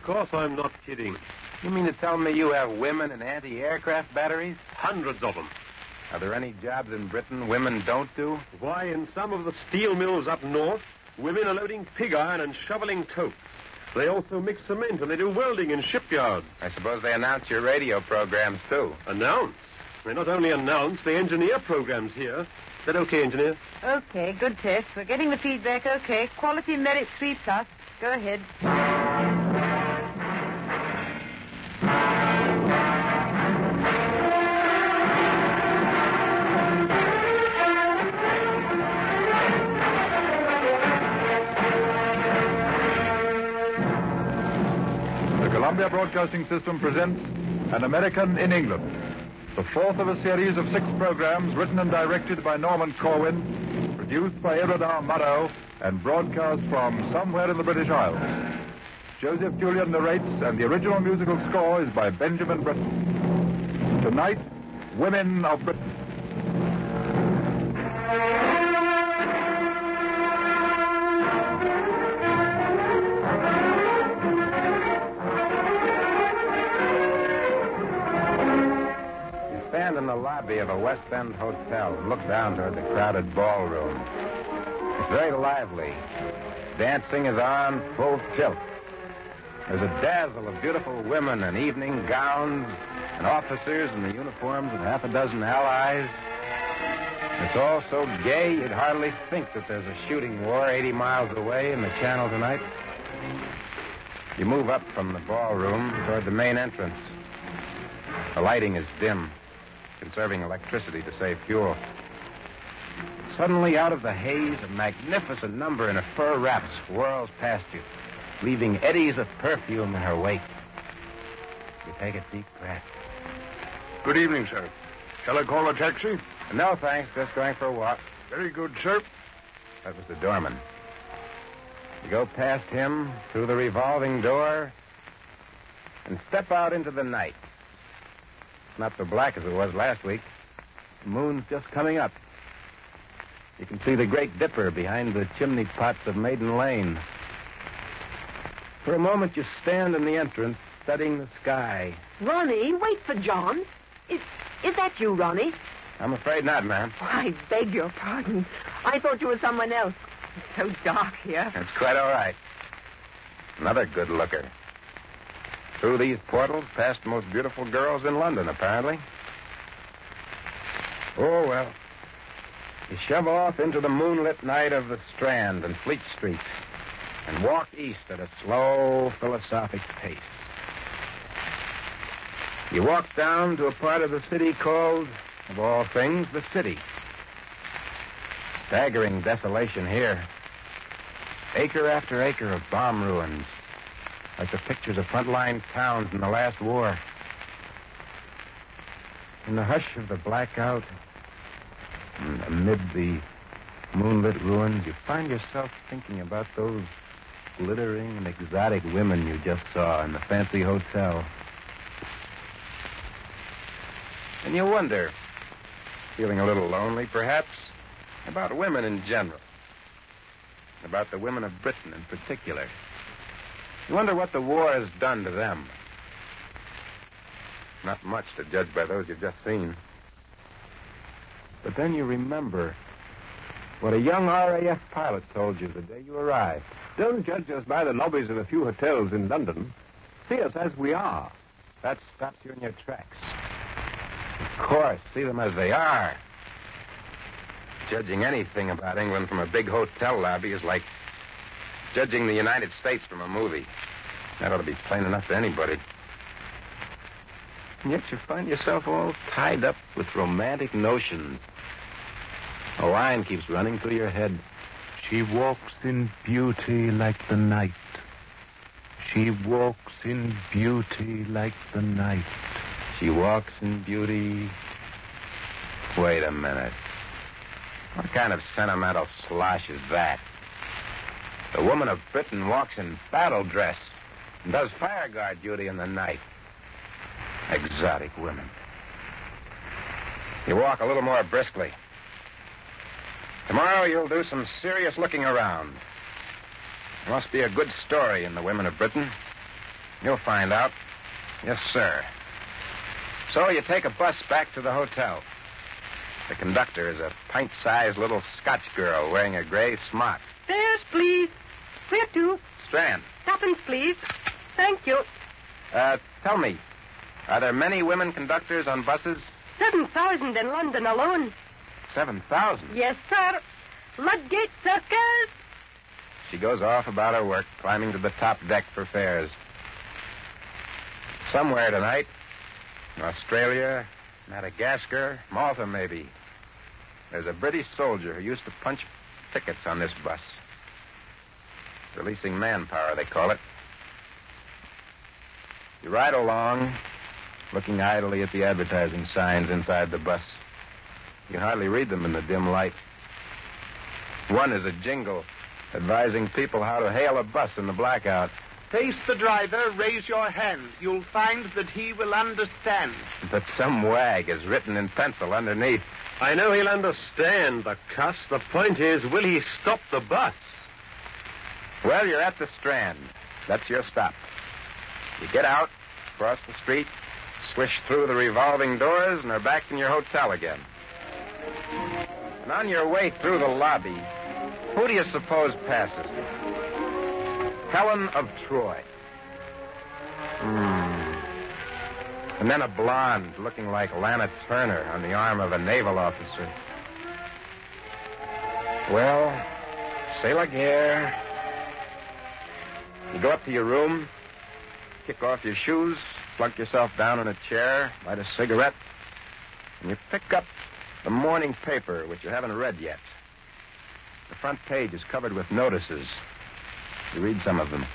Of course I'm not kidding. You mean to tell me you have women in anti-aircraft batteries? Hundreds of them. Are there any jobs in Britain women don't do? Why, in some of the steel mills up north, women are loading pig iron and shoveling coke. They also mix cement and they do welding in shipyards. I suppose they announce your radio programs, too. Announce? They not only announce, they engineer programs here. Is that okay, engineer? Okay, good test. We're getting the feedback okay. Quality merit 3+. Go ahead. The Columbia Broadcasting System presents An American in England, the fourth of a series of 6 programs written and directed by Norman Corwin, produced by Edward R. Murrow, and broadcast from somewhere in the British Isles. Joseph Julian narrates, and the original musical score is by Benjamin Britten. Tonight, Women of Britain. Stand in the lobby of a West End hotel and look down toward the crowded ballroom. It's very lively. Dancing is on full tilt. There's a dazzle of beautiful women in evening gowns and officers in the uniforms of half a dozen allies. It's all so gay you'd hardly think that there's a shooting war 80 miles away in the Channel tonight. You move up from the ballroom toward the main entrance. The lighting is dim, conserving electricity to save fuel. Suddenly, out of the haze, a magnificent number in a fur wrap swirls past you, leaving eddies of perfume in her wake. You take a deep breath. Good evening, sir. Shall I call a taxi? No, thanks. Just going for a walk. Very good, sir. That was the doorman. You go past him, through the revolving door, and step out into the night. It's not so black as it was last week. The moon's just coming up. You can see the Great Dipper behind the chimney pots of Maiden Lane. For a moment, you stand in the entrance, studying the sky. Ronnie, wait for John. Is that you, Ronnie? I'm afraid not, ma'am. Oh, I beg your pardon. I thought you were someone else. It's so dark here. It's quite all right. Another good looker. Through these portals, past the most beautiful girls in London, apparently. Oh, well. You shove off into the moonlit night of the Strand and Fleet Street and walk east at a slow, philosophic pace. You walk down to a part of the city called, of all things, the City. Staggering desolation here. Acre after acre of bomb ruins, like the pictures of frontline towns in the last war. In the hush of the blackout, and amid the moonlit ruins, you find yourself thinking about those glittering and exotic women you just saw in the fancy hotel. And you wonder, feeling a little lonely, perhaps, about women in general. About the women of Britain in particular. You wonder what the war has done to them. Not much to judge by those you've just seen. But then you remember what a young RAF pilot told you the day you arrived. Don't judge us by the lobbies of a few hotels in London. See us as we are. That stops you in your tracks. Of course, see them as they are. Judging anything about England from a big hotel lobby is like judging the United States from a movie. That ought to be plain enough to anybody. And yet you find yourself all tied up with romantic notions. A line keeps running through your head. She walks in beauty like the night. She walks in beauty like the night. She walks in beauty. Wait a minute. What kind of sentimental slosh is that? The woman of Britain walks in battle dress and does fire guard duty in the night. Exotic women. You walk a little more briskly. Tomorrow you'll do some serious looking around. There must be a good story in the women of Britain. You'll find out. Yes, sir. So you take a bus back to the hotel. The conductor is a pint-sized little Scotch girl wearing a gray smock. Fares, please. Where to? Strand. Tuppence, please. Thank you. Tell me, are there many women conductors on buses? 7,000 in London alone. 7,000? Yes, sir. Ludgate Circus. She goes off about her work, climbing to the top deck for fares. Somewhere tonight, Australia, Madagascar, Malta, maybe. There's a British soldier who used to punch tickets on this bus. Releasing manpower, they call it. You ride along, looking idly at the advertising signs inside the bus. You hardly read them in the dim light. One is a jingle advising people how to hail a bus in the blackout. Face the driver, raise your hand. You'll find that he will understand. But some wag is written in pencil underneath. I know he'll understand, the cuss. The point is, will he stop the bus? Well, you're at the Strand. That's your stop. You get out, cross the street, swish through the revolving doors, and are back in your hotel again. And on your way through the lobby, who do you suppose passes you? Helen of Troy. And then a blonde looking like Lana Turner on the arm of a naval officer. Well, c'est la guerre. You go up to your room, kick off your shoes, plunk yourself down in a chair, light a cigarette, and you pick up the morning paper, which you haven't read yet. The front page is covered with notices. You read some of them.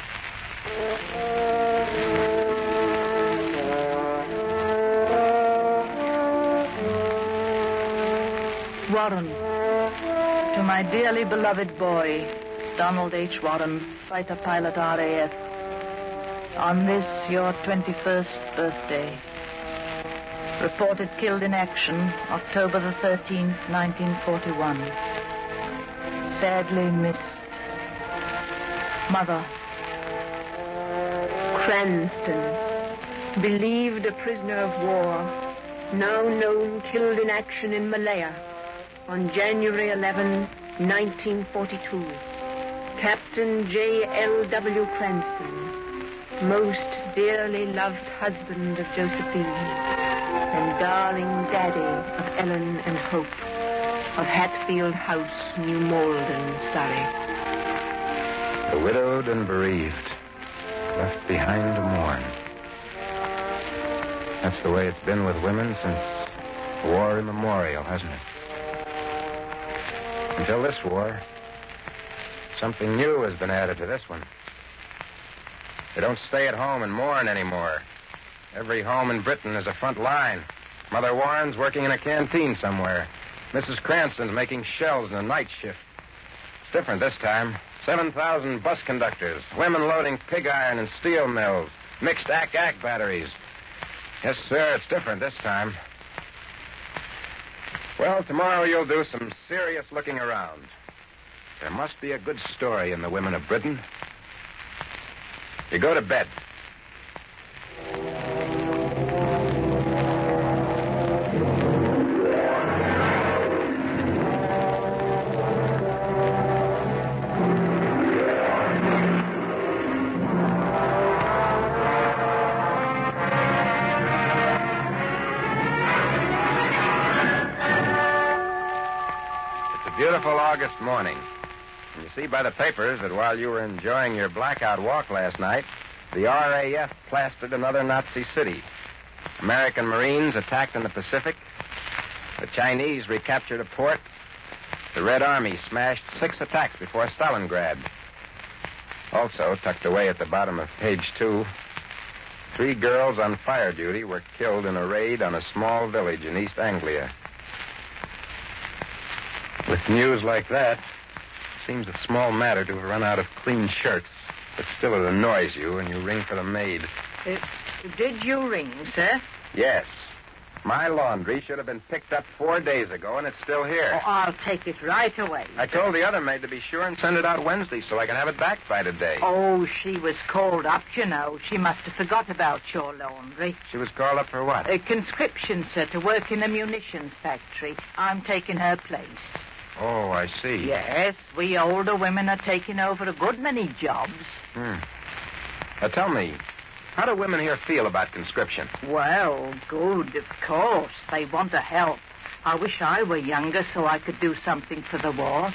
Warren. To my dearly beloved boy, Donald H. Warren, fighter pilot RAF. On this, your 21st birthday. Reported killed in action, October the 13th, 1941. Sadly missed. Mother. Cranston, believed a prisoner of war, now known killed in action in Malaya on January 11, 1942. Captain J.L.W. Cranston, most dearly loved husband of Josephine, and darling daddy of Ellen and Hope, of Hatfield House, New Malden, Surrey. The widowed and bereaved, left behind to mourn. That's the way it's been with women since war immemorial, hasn't it? Until this war, something new has been added to this one. They don't stay at home and mourn anymore. Every home in Britain is a front line. Mother Warren's working in a canteen somewhere. Mrs. Cranston's making shells in a night shift. It's different this time. 7,000 bus conductors, women loading pig iron and steel mills, mixed ack-ack batteries. Yes, sir, it's different this time. Well, tomorrow you'll do some serious looking around. There must be a good story in the women of Britain. You go to bed. Beautiful August morning. And you see by the papers that while you were enjoying your blackout walk last night, the RAF plastered another Nazi city. American Marines attacked in the Pacific. The Chinese recaptured a port. The Red Army smashed 6 attacks before Stalingrad. Also, tucked away at the bottom of page 2, 3 girls on fire duty were killed in a raid on a small village in East Anglia. With news like that, it seems a small matter to have run out of clean shirts, but still it annoys you and you ring for the maid. Did you ring, sir? Yes. My laundry should have been picked up 4 days ago, and it's still here. Oh, I'll take it right away. I told the other maid to be sure and send it out Wednesday so I can have it back by today. Oh, she was called up, you know. She must have forgot about your laundry. She was called up for what? A conscription, sir, to work in a munitions factory. I'm taking her place. Oh, I see. Yes, we older women are taking over a good many jobs. Now tell me, how do women here feel about conscription? Well, good, of course. They want to help. I wish I were younger so I could do something for the war.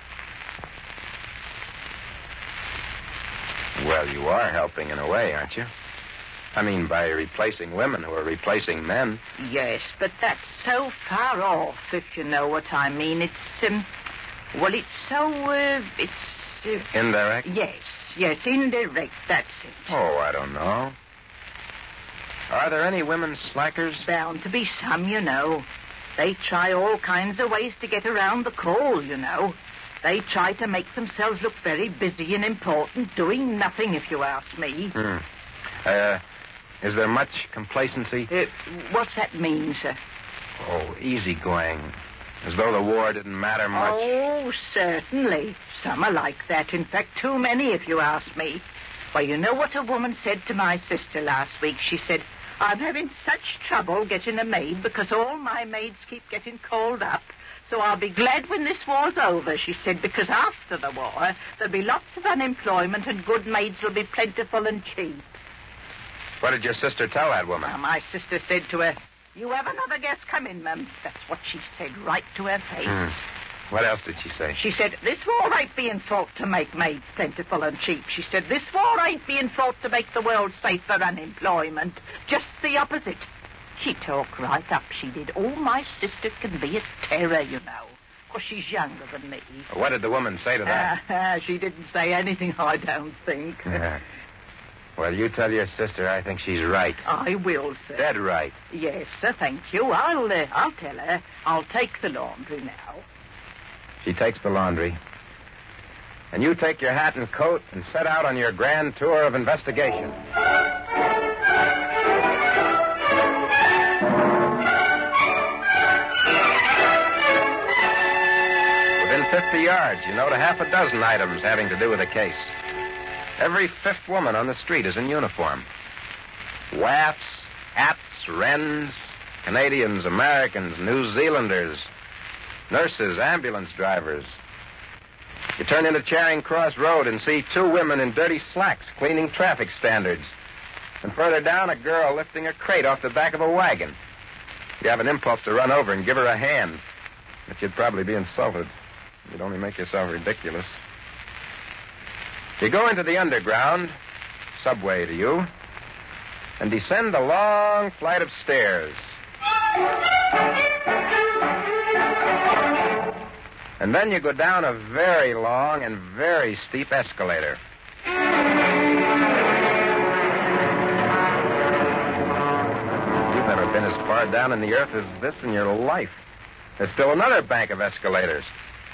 Well, you are helping in a way, aren't you? I mean, by replacing women who are replacing men. Yes, but that's so far off, if you know what I mean. It's, well, it's so, Indirect? Yes, indirect, that's it. Oh, I don't know. Are there any women slackers? Bound to be some, you know. They try all kinds of ways to get around the call, you know. They try to make themselves look very busy and important, doing nothing, if you ask me. Is there much complacency? What's that mean, sir? Oh, easygoing. As though the war didn't matter much. Oh, certainly. Some are like that. In fact, too many, if you ask me. Well, you know what a woman said to my sister last week? She said, I'm having such trouble getting a maid because all my maids keep getting called up. So I'll be glad when this war's over, she said, because after the war, there'll be lots of unemployment and good maids will be plentiful and cheap. What did your sister tell that woman? Well, my sister said to her, you have another guest coming, ma'am. That's what she said right to her face. What else did she say? She said, this war ain't being fought to make maids plentiful and cheap. She said, this war ain't being fought to make the world safe for unemployment. Just the opposite. She talked right up, she did. Oh, my sister can be a terror, you know. Of course, she's younger than me. What did the woman say to that? She didn't say anything, I don't think. Well, you tell your sister I think she's right. I will, sir. Dead right. Yes, sir, thank you. I'll tell her. I'll take the laundry now. She takes the laundry. And you take your hat and coat and set out on your grand tour of investigation. Within 50 yards, you note a half a dozen items having to do with the case. Every fifth woman on the street is in uniform. Wafts, hats, wrens, Canadians, Americans, New Zealanders, nurses, ambulance drivers. You turn into Charing Cross Road and see two women in dirty slacks cleaning traffic standards. And further down, a girl lifting a crate off the back of a wagon. You have an impulse to run over and give her a hand. But you'd probably be insulted. You'd only make yourself ridiculous. You go into the underground, subway to you, and descend a long flight of stairs. And then you go down a very long and very steep escalator. You've never been as far down in the earth as this in your life. There's still another bank of escalators.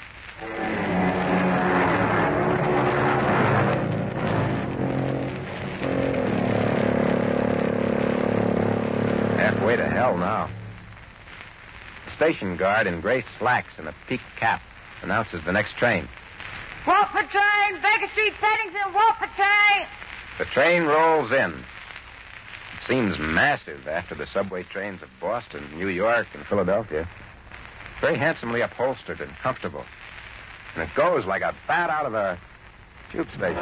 Halfway to hell now. The station guard in gray slacks and a peaked cap announces the next train. Walker train, Baker Street, Paddington, Walker train. The train rolls in. It seems massive after the subway trains of Boston, New York, and Philadelphia. Very handsomely upholstered and comfortable. And it goes like a bat out of a tube station.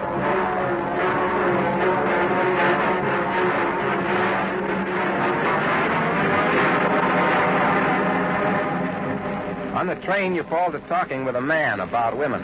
On the train, you fall to talking with a man about women.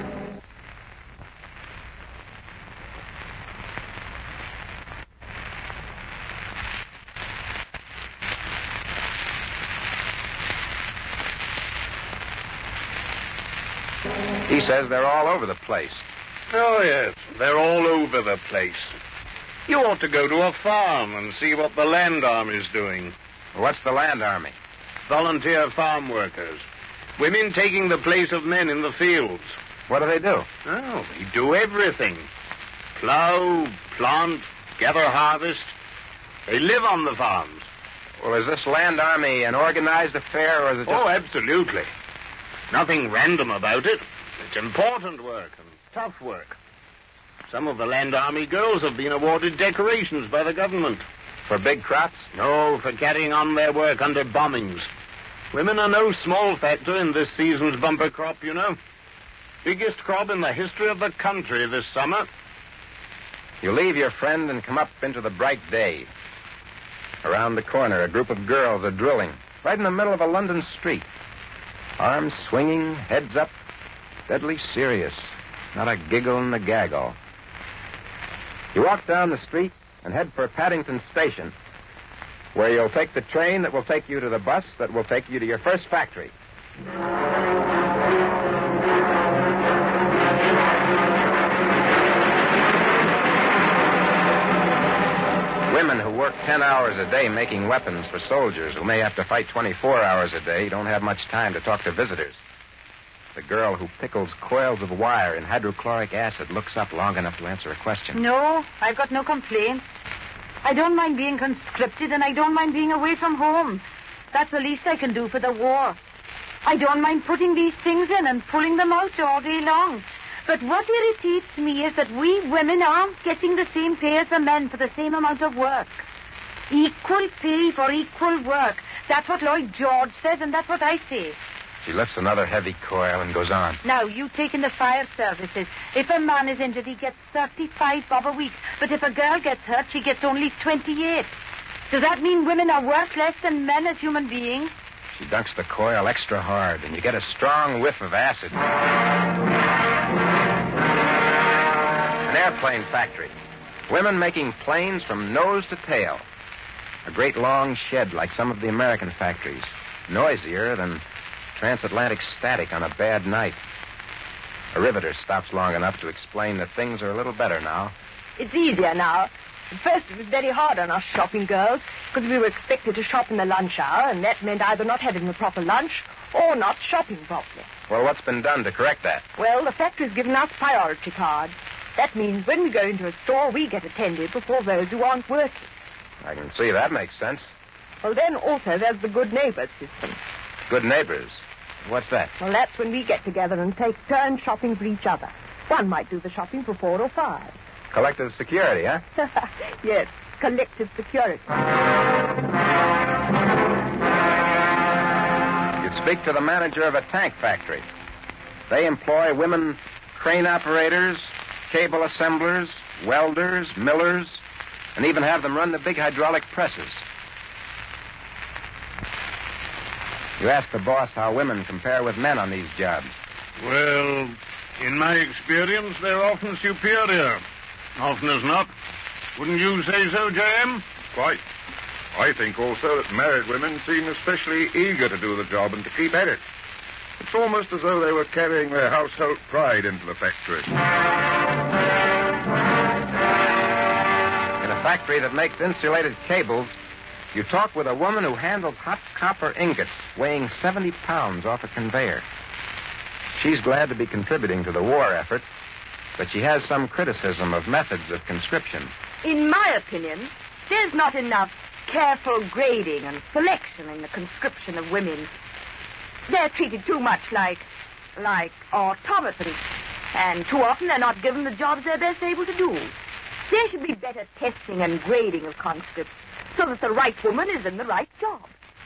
He says they're all over the place. Oh, yes, they're all over the place. You ought to go to a farm and see what the Land Army's doing. What's the Land Army? Volunteer farm workers. Women taking the place of men in the fields. What do they do? Oh, they do everything. Plow, plant, gather harvest. They live on the farms. Well, is this land army an organized affair, or is it just... Oh, absolutely. Nothing random about it. It's important work and tough work. Some of the land army girls have been awarded decorations by the government. For big crops? No, for carrying on their work under bombings. Women are no small factor in this season's bumper crop, you know. Biggest crop in the history of the country this summer. You leave your friend and come up into the bright day. Around the corner, a group of girls are drilling, right in the middle of a London street. Arms swinging, heads up, deadly serious. Not a giggle in the gaggle. You walk down the street and head for Paddington Station, where you'll take the train that will take you to the bus that will take you to your first factory. Women who work 10 hours a day making weapons for soldiers who may have to fight 24 hours a day don't have much time to talk to visitors. The girl who pickles coils of wire in hydrochloric acid looks up long enough to answer a question. No, I've got no complaints. I don't mind being conscripted, and I don't mind being away from home. That's the least I can do for the war. I don't mind putting these things in and pulling them out all day long. But what irritates me is that we women aren't getting the same pay as the men for the same amount of work. Equal pay for equal work. That's what Lloyd George says, and that's what I say. She lifts another heavy coil and goes on. Now, you take in the fire services. If a man is injured, he gets 35 bob a week. But if a girl gets hurt, she gets only 28. Does that mean women are worth less than men as human beings? She dunks the coil extra hard, and you get a strong whiff of acid. An airplane factory. Women making planes from nose to tail. A great long shed like some of the American factories. Noisier than transatlantic static on a bad night. A riveter stops long enough to explain that things are a little better now. It's easier now. At first, it was very hard on us shopping girls, because we were expected to shop in the lunch hour, and that meant either not having a proper lunch or not shopping properly. Well, what's been done to correct that? Well, the factory's given us priority cards. That means when we go into a store, we get attended before those who aren't working. I can see that makes sense. Well, then also there's the good neighbors system. Good neighbors? What's that? Well, that's when we get together and take turns shopping for each other. One might do the shopping for 4 or 5. Collective security, huh? Yes, collective security. You'd speak to the manager of a tank factory. They employ women crane operators, cable assemblers, welders, millers, and even have them run the big hydraulic presses. You ask the boss how women compare with men on these jobs. Well, in my experience, they're often superior. Often as not. Wouldn't you say so, J.M.? Quite. I think also that married women seem especially eager to do the job and to keep at it. It's almost as though they were carrying their household pride into the factory. In a factory that makes insulated cables, you talk with a woman who handles hot copper ingots weighing 70 pounds off a conveyor. She's glad to be contributing to the war effort, but she has some criticism of methods of conscription. In my opinion, there's not enough careful grading and selection in the conscription of women. They're treated too much like automatons, and too often they're not given the jobs they're best able to do. There should be better testing and grading of conscripts, so that the right woman is in the right job.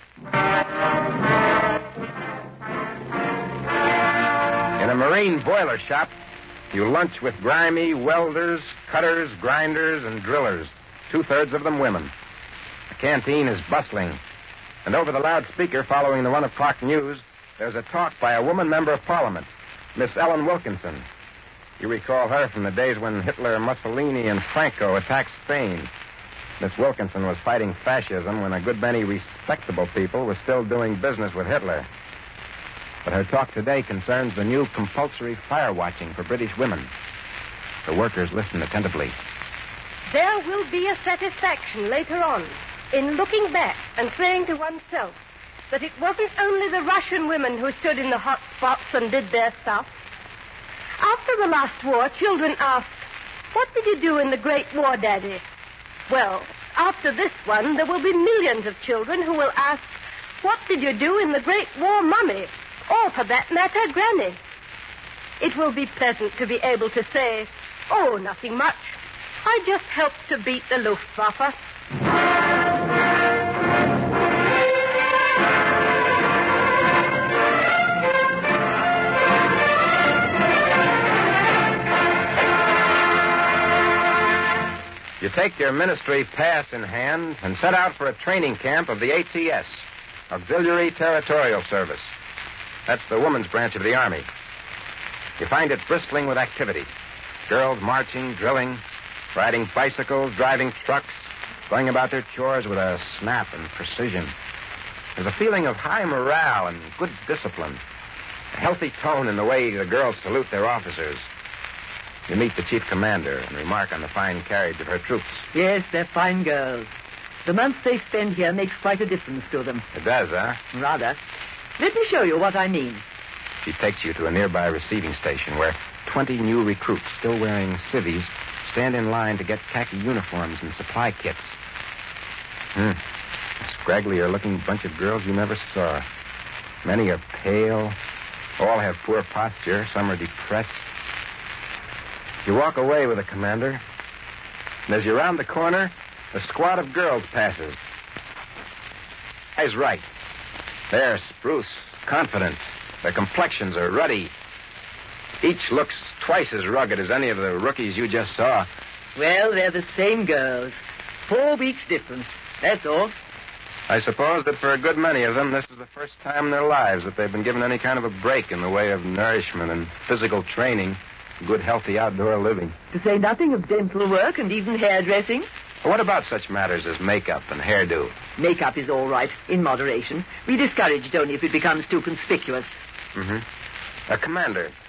In a marine boiler shop, you lunch with grimy welders, cutters, grinders, and drillers, 2/3 of them women. The canteen is bustling, and over the loudspeaker following the 1 o'clock news, there's a talk by a woman member of Parliament, Miss Ellen Wilkinson. You recall her from the days when Hitler, Mussolini, and Franco attacked Spain. Miss Wilkinson was fighting fascism when a good many respectable people were still doing business with Hitler. But her talk today concerns the new compulsory fire watching for British women. The workers listen attentively. There will be a satisfaction later on in looking back and saying to oneself that it wasn't only the Russian women who stood in the hot spots and did their stuff. After the last war, children asked, "What did you do in the Great War, Daddy?" Well, after this one, there will be millions of children who will ask, what did you do in the Great War, Mummy? Or, for that matter, Granny. It will be pleasant to be able to say, oh, nothing much. I just helped to beat the Luftwaffe. You take your ministry pass in hand and set out for a training camp of the ATS, Auxiliary Territorial Service. That's the women's branch of the Army. You find it bristling with activity. Girls marching, drilling, riding bicycles, driving trucks, going about their chores with a snap and precision. There's a feeling of high morale and good discipline, a healthy tone in the way the girls salute their officers. You meet the chief commander and remark on the fine carriage of her troops. Yes, they're fine girls. The month they spend here makes quite a difference to them. It does, huh? Rather. Let me show you what I mean. She takes you to a nearby receiving station where 20 new recruits, still wearing civvies, stand in line to get khaki uniforms and supply kits. A scragglier-looking bunch of girls you never saw. Many are pale. All have poor posture. Some are depressed. You walk away with the commander, and as you round the corner, a squad of girls passes. Eyes right. They're spruce, confident. Their complexions are ruddy. Each looks twice as rugged as any of the rookies you just saw. Well, they're the same girls. 4 weeks difference. That's all. I suppose that for a good many of them, this is the first time in their lives that they've been given any kind of a break in the way of nourishment and physical training. Good, healthy outdoor living. To say nothing of dental work and even hairdressing. What about such matters as makeup and hairdo? Makeup is all right, in moderation. We discourage it only if it becomes too conspicuous. Commander,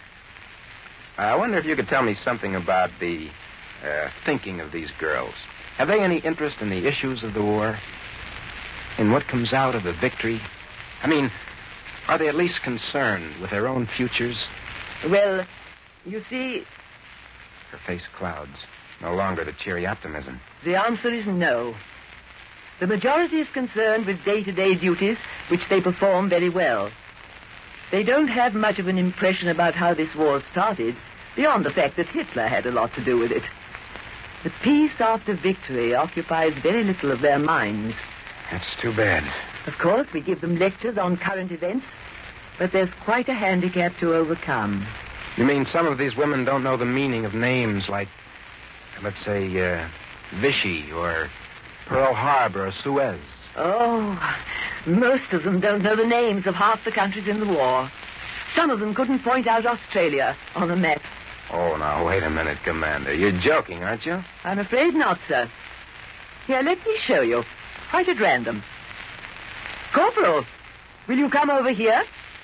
I wonder if you could tell me something about the thinking of these girls. Have they any interest in the issues of the war? In what comes out of the victory? I mean, are they at least concerned with their own futures? Well, you see... Her face clouds. No longer the cheery optimism. The answer is no. The majority is concerned with day-to-day duties, which they perform very well. They don't have much of an impression about how this war started, beyond the fact that Hitler had a lot to do with it. The peace after victory occupies very little of their minds. That's too bad. Of course, we give them lectures on current events, but there's quite a handicap to overcome. You mean some of these women don't know the meaning of names like, let's say, Vichy or Pearl Harbor or Suez? Oh, most of them don't know the names of half the countries in the war. Some of them couldn't point out Australia on a map. Oh, now, wait a minute, Commander. You're joking, aren't you? I'm afraid not, sir. Here, let me show you. Quite at random. Corporal, will you come over here?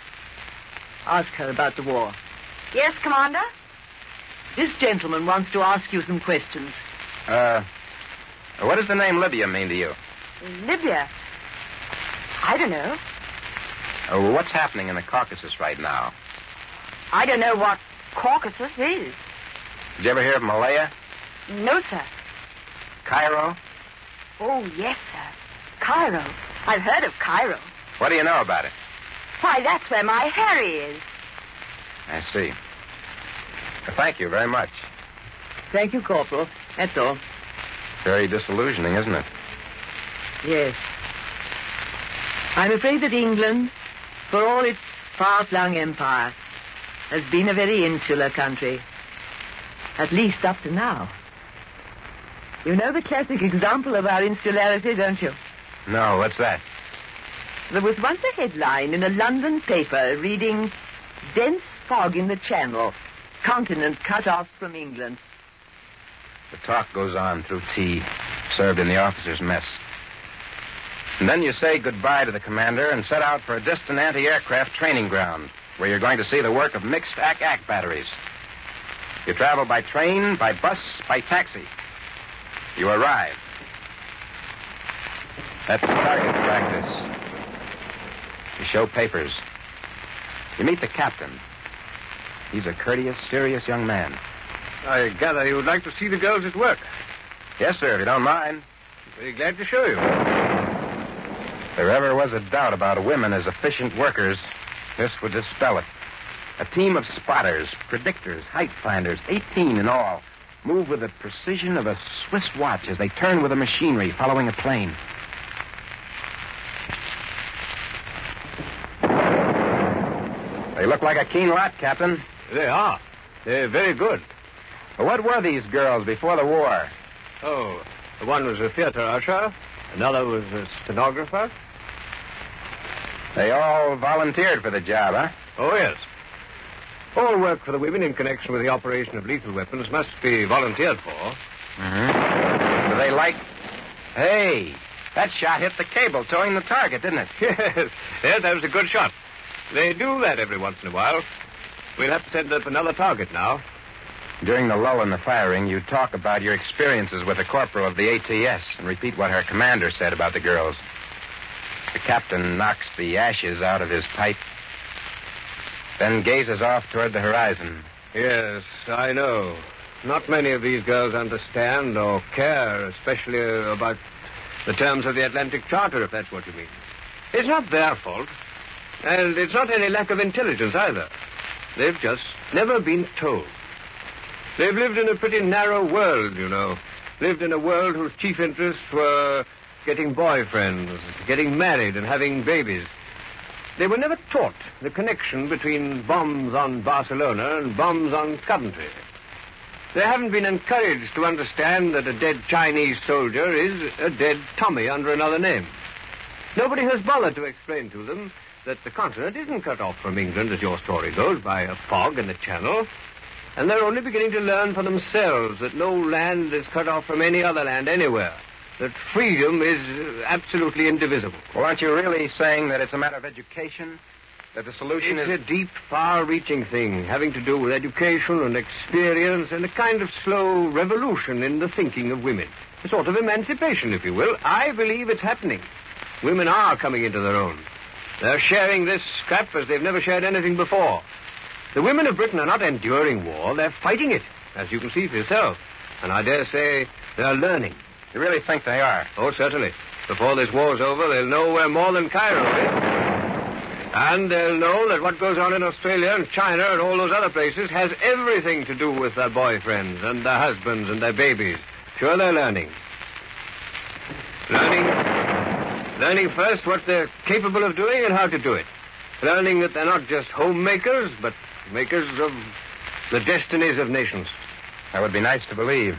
Ask her about the war. Yes, Commander? This gentleman wants to ask you some questions. What does the name Libya mean to you? Libya? I don't know. What's happening in the Caucasus right now? I don't know what Caucasus is. Did you ever hear of Malaya? No, sir. Cairo? Oh, yes, sir. Cairo. I've heard of Cairo. What do you know about it? Why, that's where my Harry is. I see. Thank you very much. Thank you, Corporal. That's all. Very disillusioning, isn't it? Yes. I'm afraid that England, for all its far-flung empire, has been a very insular country. At least up to now. You know the classic example of our insularity, don't you? No, what's that? There was once a headline in a London paper reading, "Dense fog in the Channel, continent cut off from England." The talk goes on through tea, served in the officers' mess. And then you say goodbye to the commander and set out for a distant anti-aircraft training ground, where you're going to see the work of mixed AK batteries. You travel by train, by bus, by taxi. You arrive. That's target practice. You show papers. You meet the captain. He's a courteous, serious young man. I gather you would like to see the girls at work. Yes, sir, if you don't mind. Be glad to show you. If there ever was a doubt about women as efficient workers, this would dispel it. A team of spotters, predictors, height finders, 18 in all, move with the precision of a Swiss watch as they turn with the machinery following a plane. They look like a keen lot, Captain. They are. They're very good. But what were these girls before the war? Oh, one was a theater usher. Another was a stenographer. They all volunteered for the job, huh? Oh, yes. All work for the women in connection with the operation of lethal weapons must be volunteered for. Mm-hmm. Do they like... Hey, that shot hit the cable towing the target, didn't it? Yes, that was a good shot. They do that every once in a while. We'll have to send up another target now. During the lull in the firing, you talk about your experiences with the corporal of the ATS and repeat what her commander said about the girls. The captain knocks the ashes out of his pipe, then gazes off toward the horizon. Yes, I know. Not many of these girls understand or care, especially about the terms of the Atlantic Charter, if that's what you mean. It's not their fault, and it's not any lack of intelligence either. They've just never been told. They've lived in a pretty narrow world, you know. Lived in a world whose chief interests were getting boyfriends, getting married, and having babies. They were never taught the connection between bombs on Barcelona and bombs on Coventry. They haven't been encouraged to understand that a dead Chinese soldier is a dead Tommy under another name. Nobody has bothered to explain to them that the continent isn't cut off from England, as your story goes, by a fog in the Channel. And they're only beginning to learn for themselves that no land is cut off from any other land anywhere. That freedom is absolutely indivisible. Well, aren't you really saying that it's a matter of education? That the solution is... It's a deep, far-reaching thing, having to do with education and experience and a kind of slow revolution in the thinking of women. A sort of emancipation, if you will. I believe it's happening. Women are coming into their own. They're sharing this scrap as they've never shared anything before. The women of Britain are not enduring war. They're fighting it, as you can see for yourself. And I dare say they're learning. You really think they are? Oh, certainly. Before this war's over, they'll know we're more than Cairo is. And they'll know that what goes on in Australia and China and all those other places has everything to do with their boyfriends and their husbands and their babies. Sure, they're learning. Learning first what they're capable of doing and how to do it. Learning that they're not just homemakers, but makers of the destinies of nations. That would be nice to believe.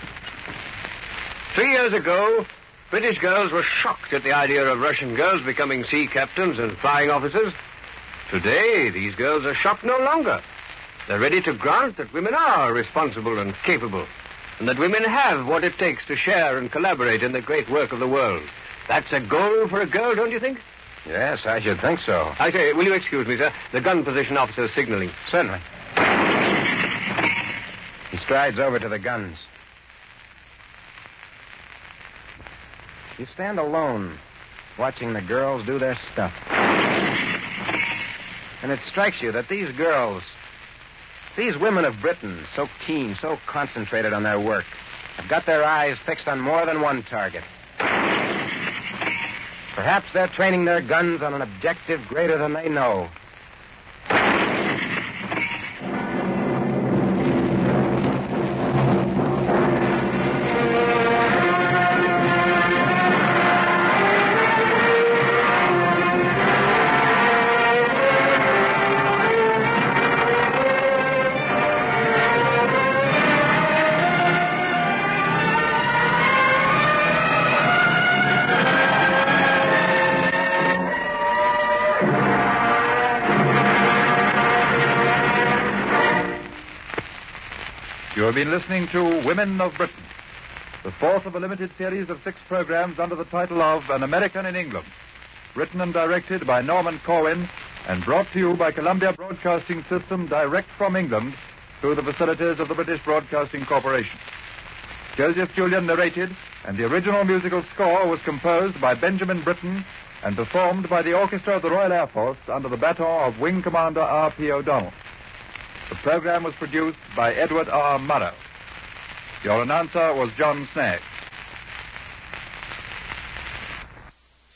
3 years ago, British girls were shocked at the idea of Russian girls becoming sea captains and flying officers. Today, these girls are shocked no longer. They're ready to grant that women are responsible and capable, and that women have what it takes to share and collaborate in the great work of the world. That's a goal for a girl, don't you think? Yes, I should think so. I say, will you excuse me, sir? The gun position officer is signaling. Certainly. He strides over to the guns. You stand alone, watching the girls do their stuff. And it strikes you that these girls, these women of Britain, so keen, so concentrated on their work, have got their eyes fixed on more than one target. Perhaps they're training their guns on an objective greater than they know. You have been listening to Women of Britain, the fourth of a limited series of 6 programs under the title of An American in England, written and directed by Norman Corwin and brought to you by Columbia Broadcasting System direct from England through the facilities of the British Broadcasting Corporation. Joseph Julian narrated, and the original musical score was composed by Benjamin Britten and performed by the Orchestra of the Royal Air Force under the baton of Wing Commander R.P. O'Donnell. The program was produced by Edward R. Murrow. Your announcer was John Snaggs.